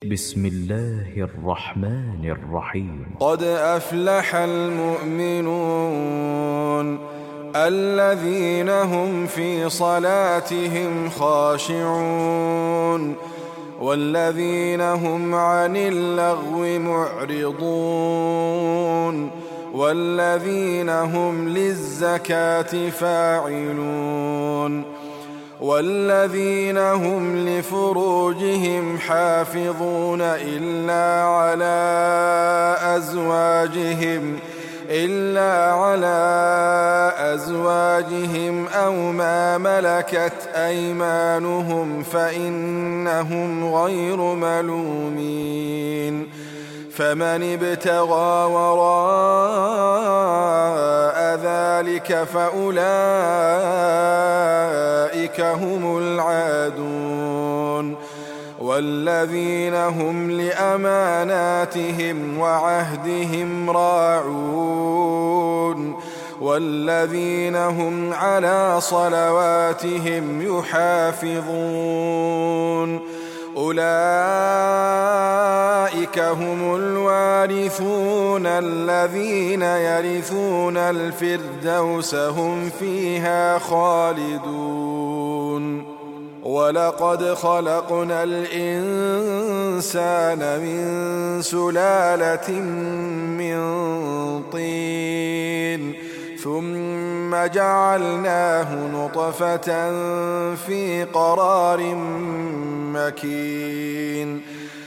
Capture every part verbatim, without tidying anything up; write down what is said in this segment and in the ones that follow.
بسم الله الرحمن الرحيم. قد أفلح المؤمنون الذين هم في صلاتهم خاشعون والذين هم عن اللغو معرضون والذين هم للزكاة فاعلون والذين هم لفروجهم حافظون إلا على أزواجهم إلا على أزواجهم أو ما ملكت أيمانهم فإنهم غير ملومين فمن ابتغى وراء ذلك فأولئك هم العادون والذين هم لأماناتهم وعهدهم راعون والذين هم على صلواتهم يحافظون أولئك هم الوارثون الذين يرثون الفردوس هم فيها خالدون ولقد خلقنا الإنسان من سلالة من طين ثم جعلناه نطفة في قرار مكين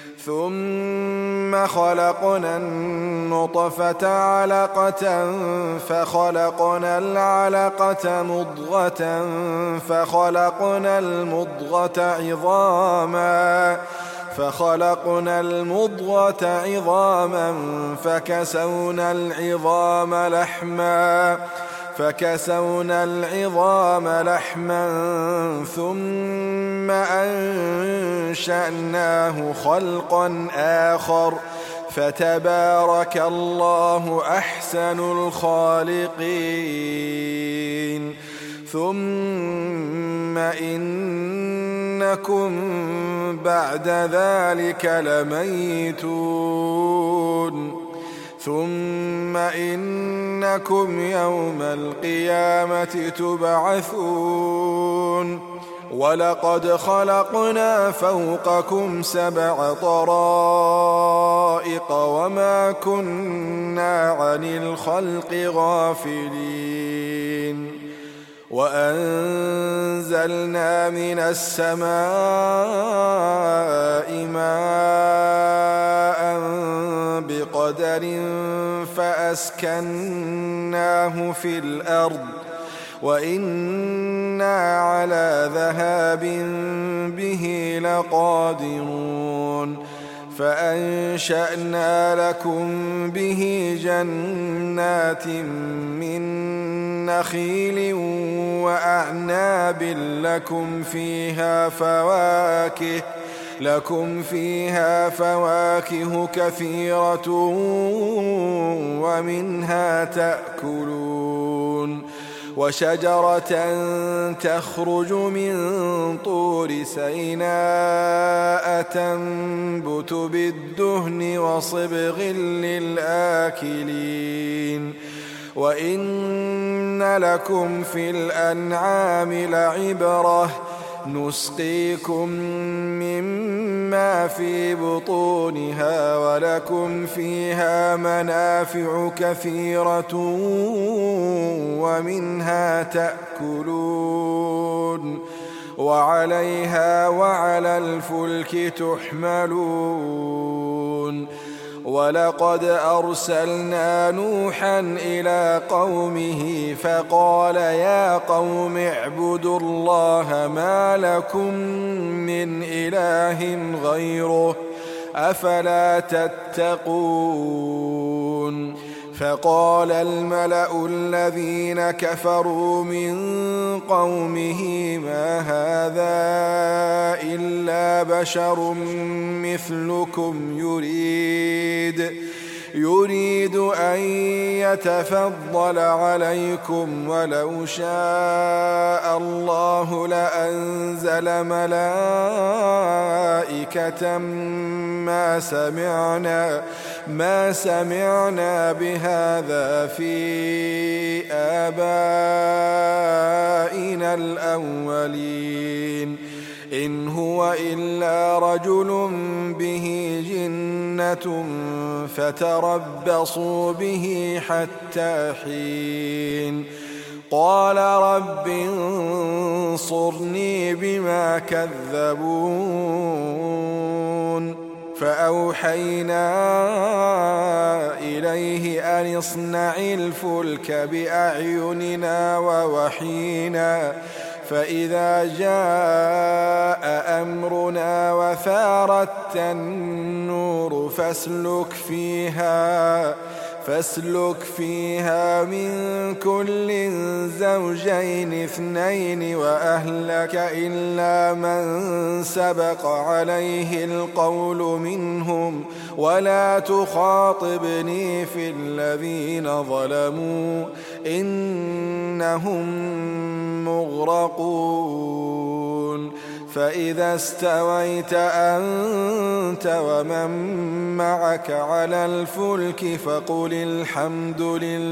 ثم خلقنا النطفة علقة فخلقنا العلقة مضغة فخلقنا المضغة عظاما فخلقنا المضغة عظاما فكسونا العظام لحما فكسونا العظام لحما ثم أنشأناه خلقا آخر فتبارك الله أحسن الخالقين ثم إنكم بعد ذلك لميتون ثم إنكم يوم القيامة تبعثون ولقد خلقنا فوقكم سبع طرائق وما كنا عن الخلق غافلين وأنزلنا من السماء ماء بقدر فأسكناه في الأرض وإنا على ذهاب به لقادرون فأنشأنا لكم به جنات من نخيل وأعناب لكم فيها فواكه لكم فيها فواكه كثيرة ومنها تأكلون وشجرة تخرج من طور سيناء تنبت بالدهن وصبغ للآكلين وإن لكم في الأنعام لعبرة نسقيكم مما في بطونها ولكم فيها منافع كثيرة ومنها تأكلون وعليها وعلى الفلك تحملون ولقد أرسلنا نوحا إلى قومه فقال يا قوم اعبدوا الله ما لكم من إله غيره أفلا تتقون فقال الملأ الذين كفروا من قومه ما هذا إلا بشر مثلكم يريد يريد أن يتفضل عليكم ولو شاء الله لأنزل ملائكة ما سمعنا ما سمعنا بهذا في آبائنا الأولين إن هو إلا رجل به جنة فتربصوا به حتى حين قال رب انصرني بما كذبون فأوحينا إليه أن اصنع الفلك بأعيننا ووحينا فإذا جاء أمرنا وفارت النور فاسلك فيها فاسلك فيها من كل زوجين اثنين وأهلك إلا من سبق عليه القول منهم ولا تخاطبني في الذين ظلموا إنهم مغرقون فإذا استويت أنت ومن معك على الفلك فقل الحمد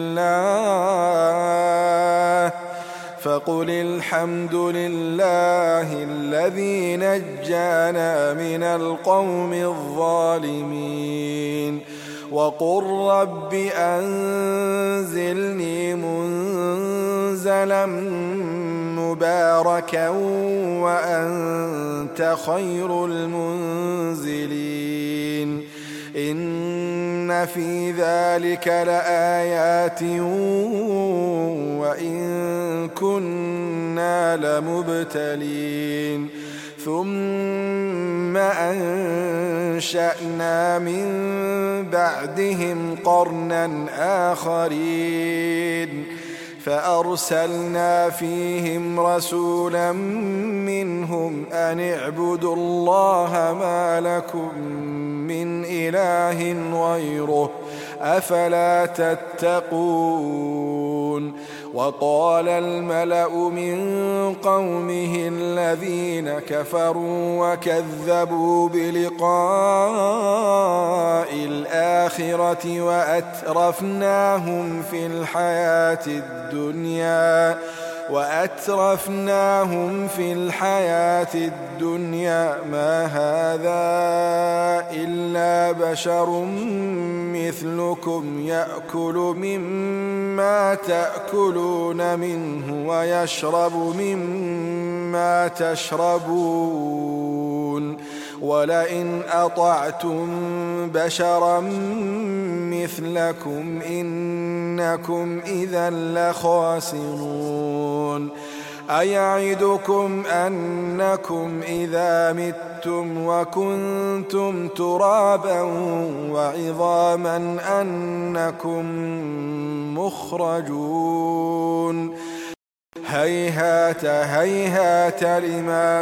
لله فقل الحمد لله الذي نجانا من القوم الظالمين وقل رب أنزلني منزلا مباركا وأنت خير المنزلين إن في ذلك لآيات وإن كنا لمبتلين ثم أنشأنا من بعدهم قرنا آخرين فأرسلنا فيهم رسولا منهم أن اعبدوا الله ما لكم من إله غيره أفلا تتقون وقال الملأ من قومه الذين كفروا وكذبوا بلقاء الآخرة وأترفناهم في الحياة الدنيا وأترفناهم في الحياة الدنيا ما هذا إلا بشر مثلكم يأكل مما تأكلون منه ويشرب مما تشربون ولئن أطعتم بشرا مثلكم إنكم إذا لخاسرون أيعدكم أنكم إذا متم وكنتم ترابا وعظاما أنكم مخرجون هيهات هيهات لما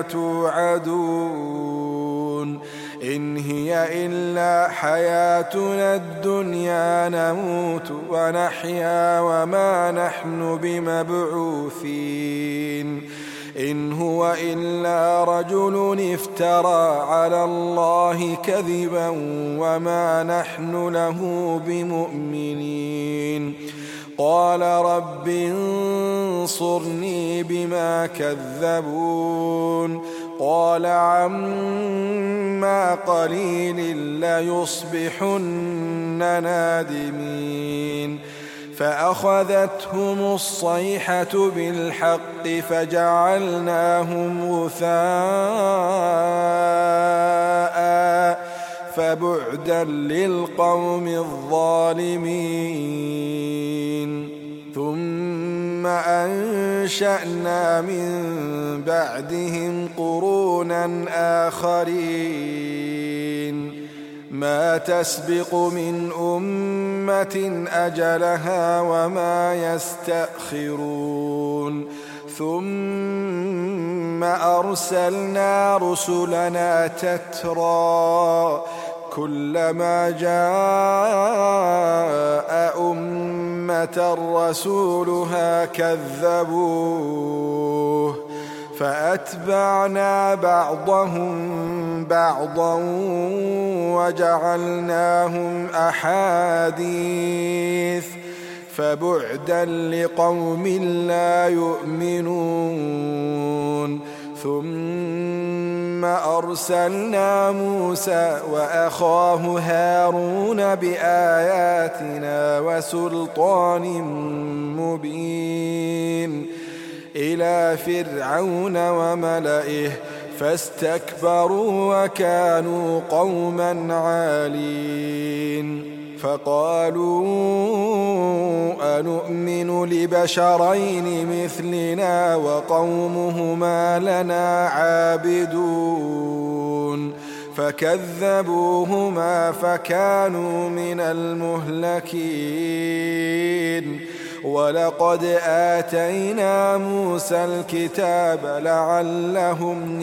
توعدون إن هي إلا حياتنا الدنيا نموت ونحيا وما نحن بمبعوثين إن هو إلا رجل افترى على الله كذبا وما نحن له بمؤمنين قال رب انصرني بما كذبون قال عما قليل ليصبحن نادمين فأخذتهم الصيحة بالحق فجعلناهم غثاء فبعدا للقوم الظالمين ثم أنشأنا من بعدهم قرونا آخرين ما تسبق من أمة أجلها وما يستأخرون ثم أرسلنا رسلنا تترى كلما جاء أمة رسولها كذبوه فأتبعنا بعضهم بعضا وجعلناهم أحاديث فبعدا لقوم لا يؤمنون ثم أرسلنا موسى وأخاه هارون بآياتنا وسلطان مبين إلى فرعون وملئه فاستكبروا وكانوا قوما عالين فقالوا أنؤمن لبشرين مثلنا وقومهما لنا عابدون فكذبوهما فكانوا من المهلكين ولقد آتينا موسى الكتاب لعلهم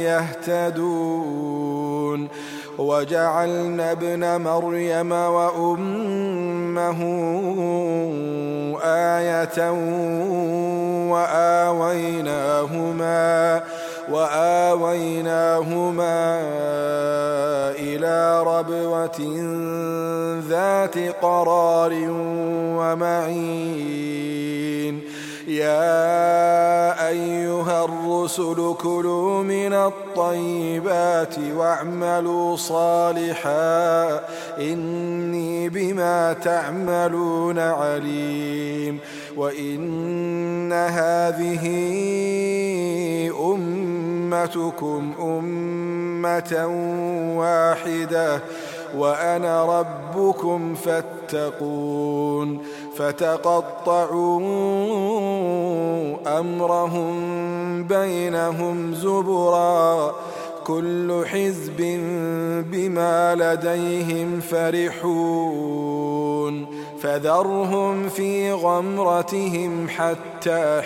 يهتدون وجعلنا ابن مريم وأمه آية وآويناهما وآويناهما إلى ربوة ذات قرار ومعين يا أيها الرسل كلوا من الطيبات واعملوا صالحا إني بما تعملون عليم وإن هذه أمتكم أمة واحدة وأنا ربكم فاتقون فتقطعوا أمرهم بينهم زبرا كل حزب بما لديهم فرحون فذرهم في غمرتهم حتى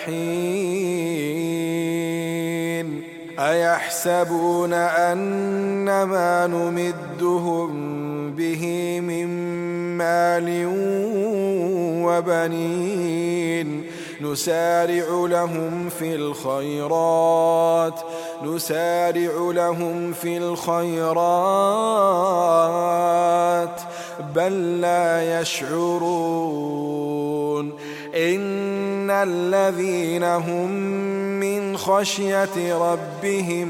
حين أيحسبون أن ما نمدهم به من مال وبنين نسارع لهم في الخيرات نسارع لهم في الخيرات بل لا يشعرون إن الذين هم من خشية ربهم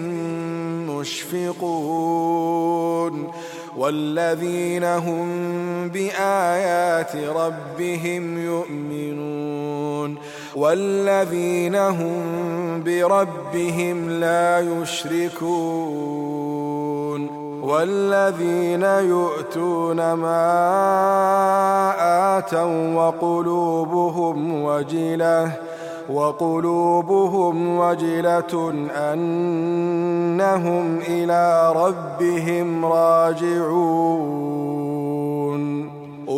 مشفقون والذين هم بآيات ربهم يؤمنون والذين هم بربهم لا يشركون والذين يؤتون ما آتوا وقلوبهم وجلة وقلوبهم وجلة أنهم إلى ربهم راجعون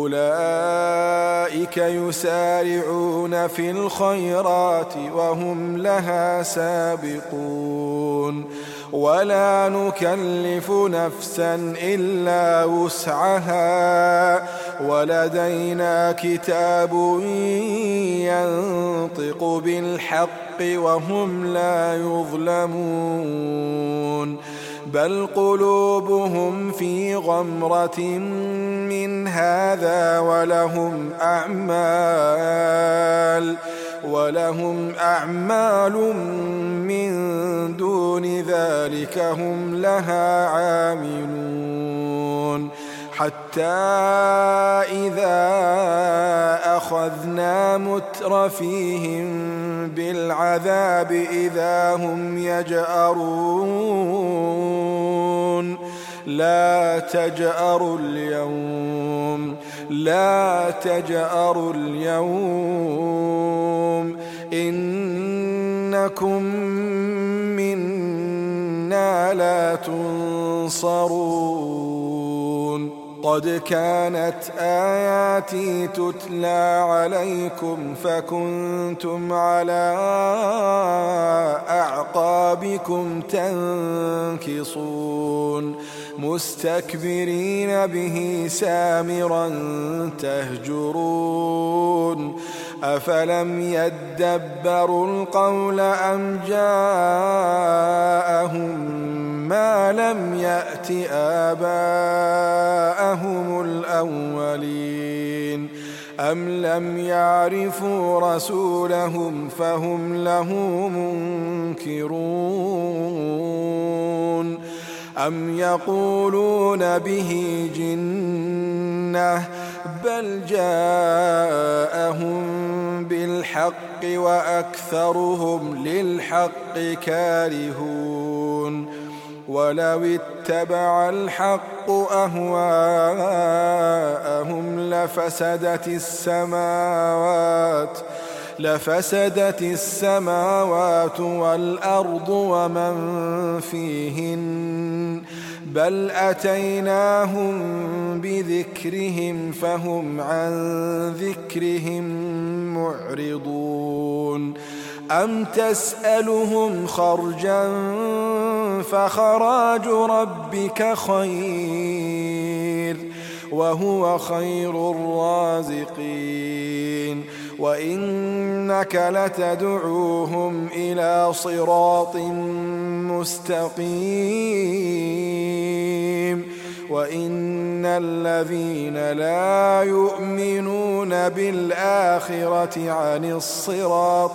أولئك يسارعون في الخيرات وهم لها سابقون ولا نكلف نفسا إلا وسعها ولدينا كتاب ينطق بالحق وهم لا يظلمون بل قلوبهم في غمرة من هذا ولهم أعمال ولهم أعمال من دون ذلك هم لها عاملون حتى إذا أخذنا مترفيهم بالعذاب إذا هم يجأرون لا تجأروا اليوم لا تجأروا اليوم إنكم منا لا تنصرون قد كانت آياتي تتلى عليكم فكنتم على أعقابكم تنكصون مستكبرين به سامرا تهجرون أفلم يدبروا القول أم جاءهم ما لم يأت آباءهم الأولين أم لم يعرفوا رسولهم فهم له منكرون أم يقولون به جنة بل جاءهم بالحق وأكثرهم للحق كارهون ولو اتبع الحق أهواءهم لفسدت السماوات لفسدت السماوات والأرض ومن فيهن بل أتيناهم بذكرهم فهم عن ذكرهم معرضون أم تسألهم خرجا فخراج ربك خير وهو خير الرازقين وإنك لتدعوهم إلى صراط مستقيم وإن الذين لا يؤمنون بالآخرة عن الصراط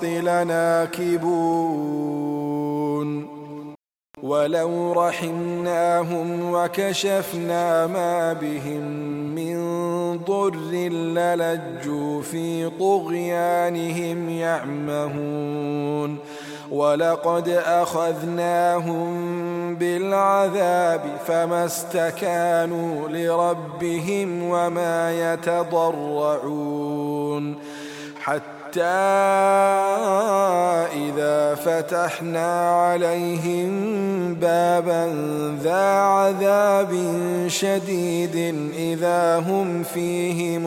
لناكبون ولو رحمناهم وكشفنا ما بهم من ضر للجوا في طغيانهم يعمهون ولقد أخذناهم بالعذاب فما استكانوا لربهم وما يتضرعون حتى إذا فتحنا عليهم بابا ذا عذاب شديد إذا هم فيه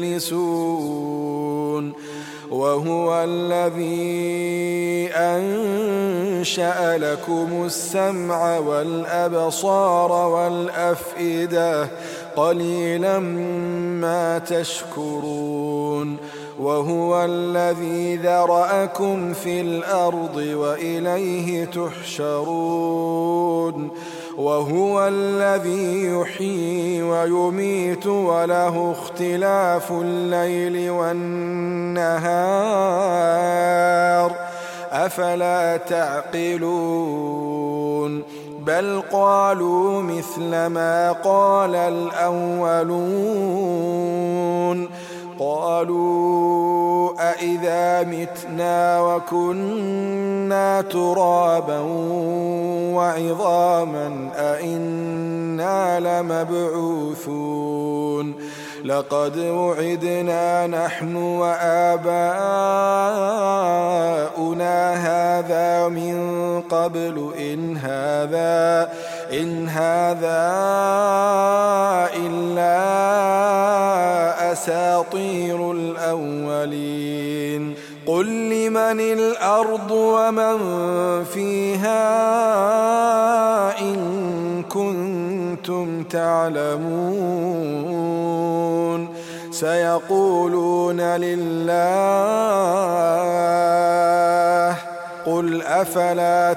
مبلسون وهو الذي أنشأ لكم السمع والأبصار والأفئدة قليلا ما تشكرون وهو الذي ذرأكم في الأرض وإليه تحشرون وهو الذي يحيي ويميت وله اختلاف الليل والنهار أفلا تعقلون بل قالوا مثل ما قال الأولون قالوا أإذا متنا وكنا ترابا وعظاما أإنا لمبعوثون لقد وعدنا نحن وآباؤنا هذا من قبل إن هذا إن هذا إلا أساطير الأولين قل لمن الأرض ومن فيها إن كنتم تعلمون سيقولون لله قل أفلا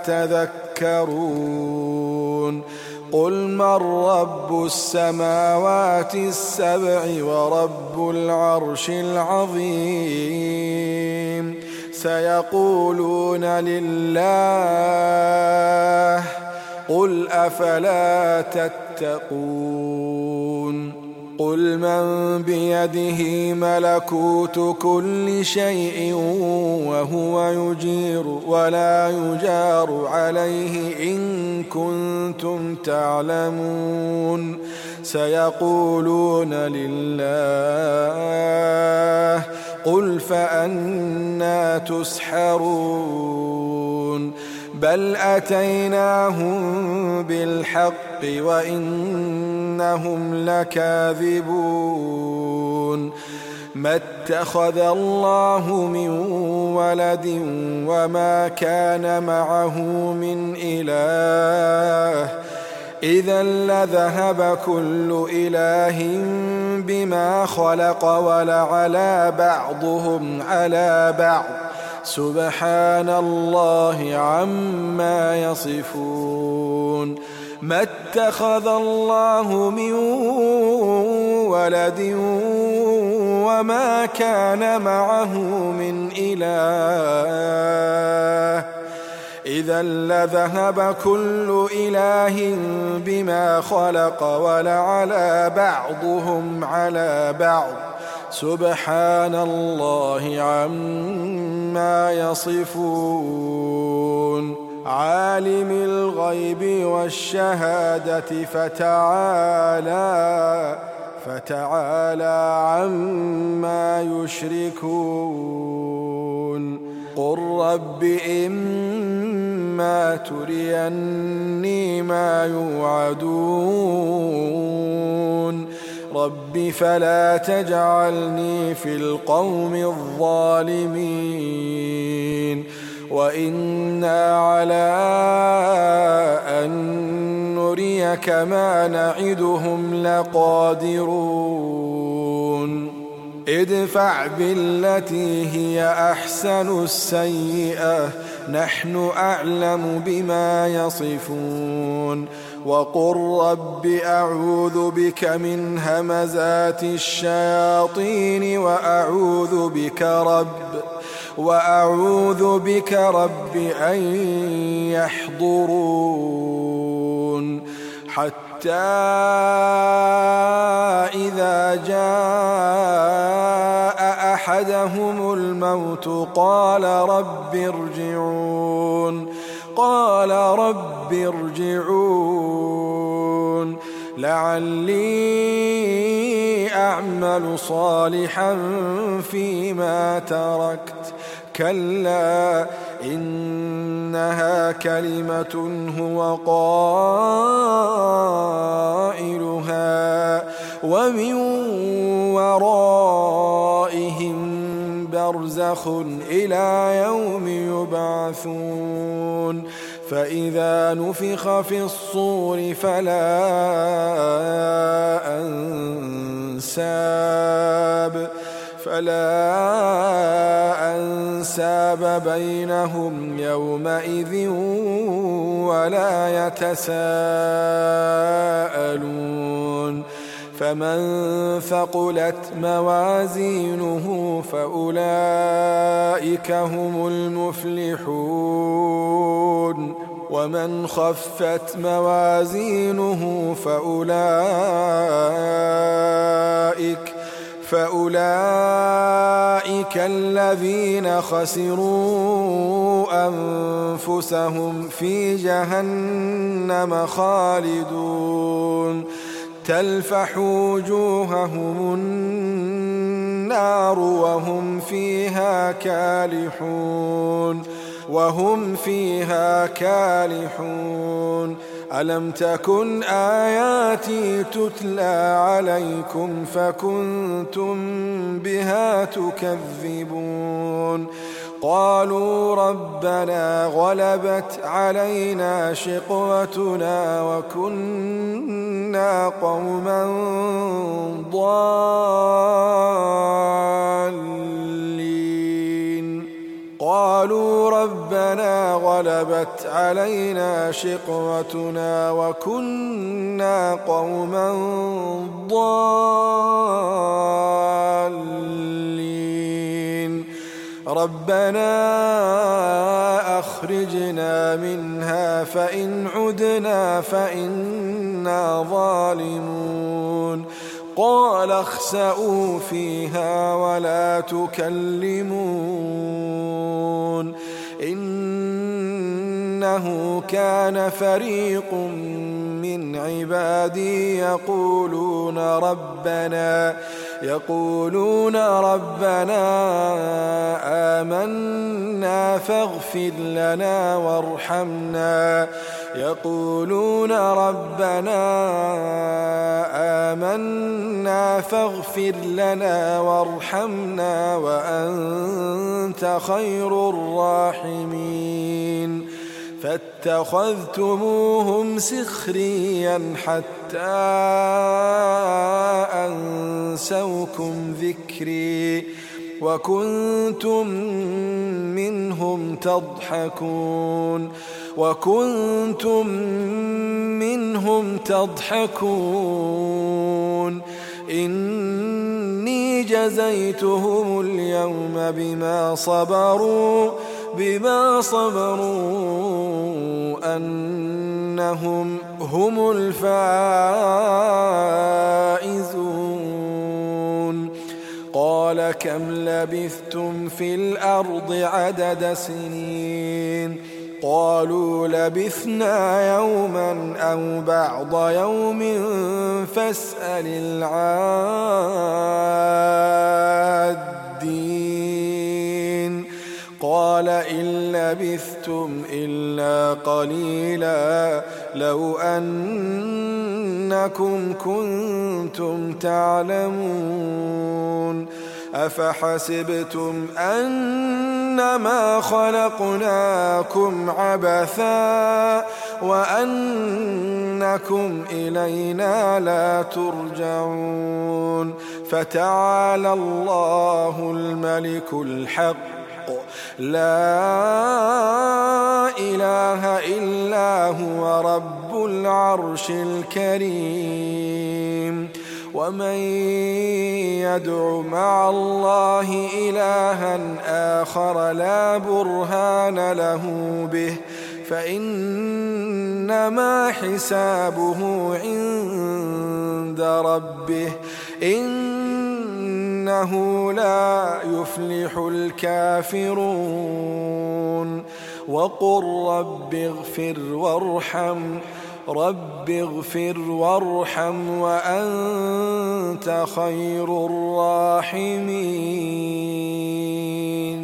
تذكرون قل من رب السماوات السبع ورب العرش العظيم سيقولون لله قل أفلا تتقون قل من بيده ملكوت كل شيء وهو يجير ولا يجار عليه إن كنتم تعلمون سيقولون لله قل فأنى تسحرون بل أتيناهم بالحق وإنهم لكاذبون ما اتخذ الله من ولد وما كان معه من إله إذا لذهب كل إله بما خلق ولعلى بعضهم على بعض سبحان الله عما يصفون. ما اتخذ الله من ولد وما كان معه من إله إذا لذهب كل إله بما خلق ولعلى بعضهم على بعض سبحان الله عما يصفون. عالم الغيب والشهادة فتعالى فتعالى عما يشركون. قل رب إما تريني ما يوعدون رب فلا تجعلني في القوم الظالمين وإنا على أن نريك ما نعدهم لقادرون. ادفع بالتي هي أحسن السيئة نحن أعلم بما يصفون. وقل رب أعوذ بك من همزات الشياطين وأعوذ بك رب وأعوذ بك رب أن يحضرون. حتى إذا جاء أحدهم الموت قال رب ارجعون قال رب ارجعون لعلي أعمل صالحا فيما تركت كلا إنها كلمة هو قائلها ومن ورائهم برزخ إلى يوم يبعثون. فإذا نفخ في الصور فلا أنساب فلا أنساب بينهم يومئذ ولا يتساءلون. فمن ثقلت موازينه فأولئك هم المفلحون ومن خفت موازينه فأولئك فأولئك الذين خسروا أنفسهم في جهنم خالدون تلفح وجوههم النار وهم فيها كالحون وهم فيها كالحون. ألم تكن آياتي تتلى عليكم فكنتم بها تكذبون. قالوا ربنا غلبت علينا شقوتنا وكنا قوما ضالين قالوا ربنا غلبت علينا شقوتنا وكنا قوما ضالين ربنا أخرجنا منها فإن عدنا فإنا ظالمون. قال اخسئوا فيها ولا تكلمون إنه كان فريق من عبادي يقولون ربنا يقولون ربنا آمنا فاغفر لنا وارحمنا يقولون ربنا آمنا فاغفر لنا وارحمنا وأنت خير الراحمين. فاتخذتموهم سخريا حتى أنسوكم ذكري وكنتم منهم تضحكون وكنتم منهم تضحكون إني جزيتهم اليوم بما صبروا بما صبروا أنهم هم الفائزون قال كم لبثتم في الأرض عدد سنين قالوا لبثنا يوما أو بعض يوم فاسأل العادين قال إن لبثتم إلا قليلا لو أنكم كنتم تعلمون أفحسبتم أنما خلقناكم عبثا وأنكم إلينا لا ترجعون فتعالى الله الملك الحق لا إله إلا هو رب العرش الكريم ومن يدع مع الله إلها آخر لا برهان له به فإنما حسابه عند ربه إنه لا يفلح الكافرون وقل رب اغفر وارحم رب اغفر وارحم وأنت خير الراحمين